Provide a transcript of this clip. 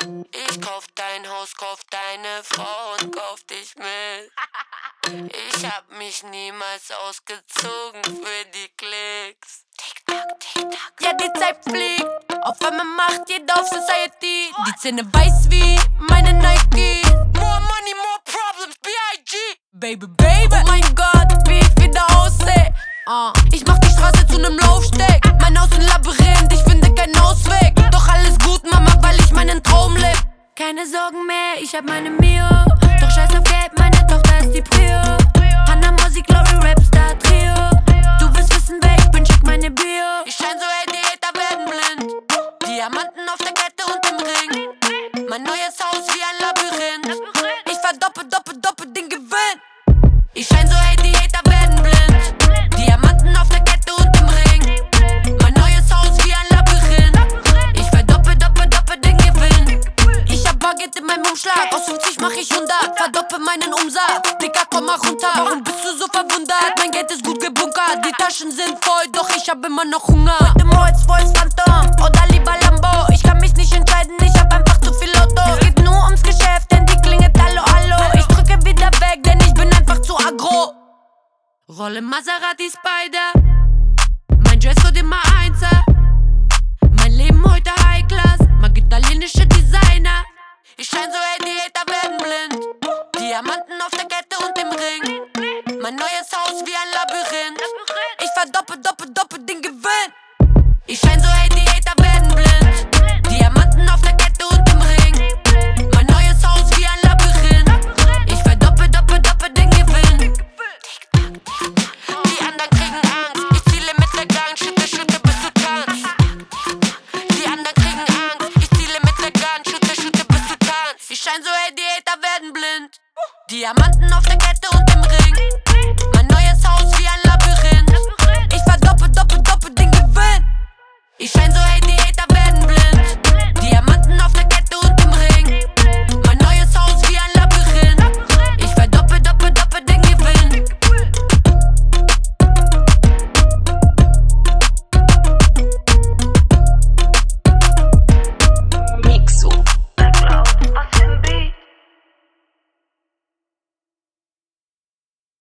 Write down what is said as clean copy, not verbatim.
Ich kauf dein Haus, kauf deine Frau und kauf dich mit. Ich hab mich niemals ausgezogen für die Klicks. Tick-Tack, Tick-Tack. Ja, die Zeit fliegt. Auf einmal macht jeder auf Society. Die Zähne weiß wie meine Nike. More money, more problems, B.I.G. Baby, baby. Oh mein Gott, wie ich wieder aussehe. Ich mach die Straße zu nem Laufsteg. Mein Haus ein Labyrinth, ich finde keinen Ausweg. Doch alles gut, Mama, weil ich meinen Traum leb. Keine Sorgen mehr, ich hab meine Mio. Doch scheiß auf Geld, meine Tochter ist die Prio. Hanna Musik, Glory, Rapstar, Trio. Du willst wissen, wer ich bin, schick meine Bio. Ich schein so, ey, die Hater werden blind. Diamanten auf der Kette und im Ring. Mein neues Haus wie ein Labyrinth. Ich verdoppel, den Gewinn. Ich schein so, ey, die Hater werden blind. Diamanten auf der Kette und im Ring. Mein neues Haus wie ein Labyrinth. Ich verdoppel, den Gewinn. Ich hab Baguette in meinem Umschlag. Aus 50 mach ich 100. Verdoppel meinen Umsatz. Digga, komm mal runter. Warum bist du so verwundert? Mein Geld ist gut gebunkert. Die Taschen sind voll, doch ich hab immer noch Hunger. Mit dem Rolls-Royce Phantom oder lieber Lambo. Ich kann mich nicht entscheiden, ich hab einfach zu viel Lotto. Es geht nur ums Geschäft, denn die klingelt hallo, hallo. Ich drücke wieder weg, denn ich bin einfach zu aggro. Rolle Maserati Spider. Mein Dresscode immer Einser. Mein Leben heute High Class. Mag italienische Designer. Ich schein so, ey, die Hater werden blind. Diamanten auf der Kette und im Ring. Mein neues Haus wie ein Labyrinth. Ich verdoppel, den Gewinn. Ich schein so, ey, die Hater werden blind. Diamanten auf der Kette und im Ring. Mein neues Haus wie ein Labyrinth. Ich verdoppel, den Gewinn. Die anderen kriegen Angst. Ich ziele mit der Gang, schütte, bis du tanzt. Die anderen kriegen Angst. Ich ziele mit der Gang, schütte, bis du tanzt. Ich schein so, ey, die Hater werden blind. Diamanten auf der Kette und im Ring.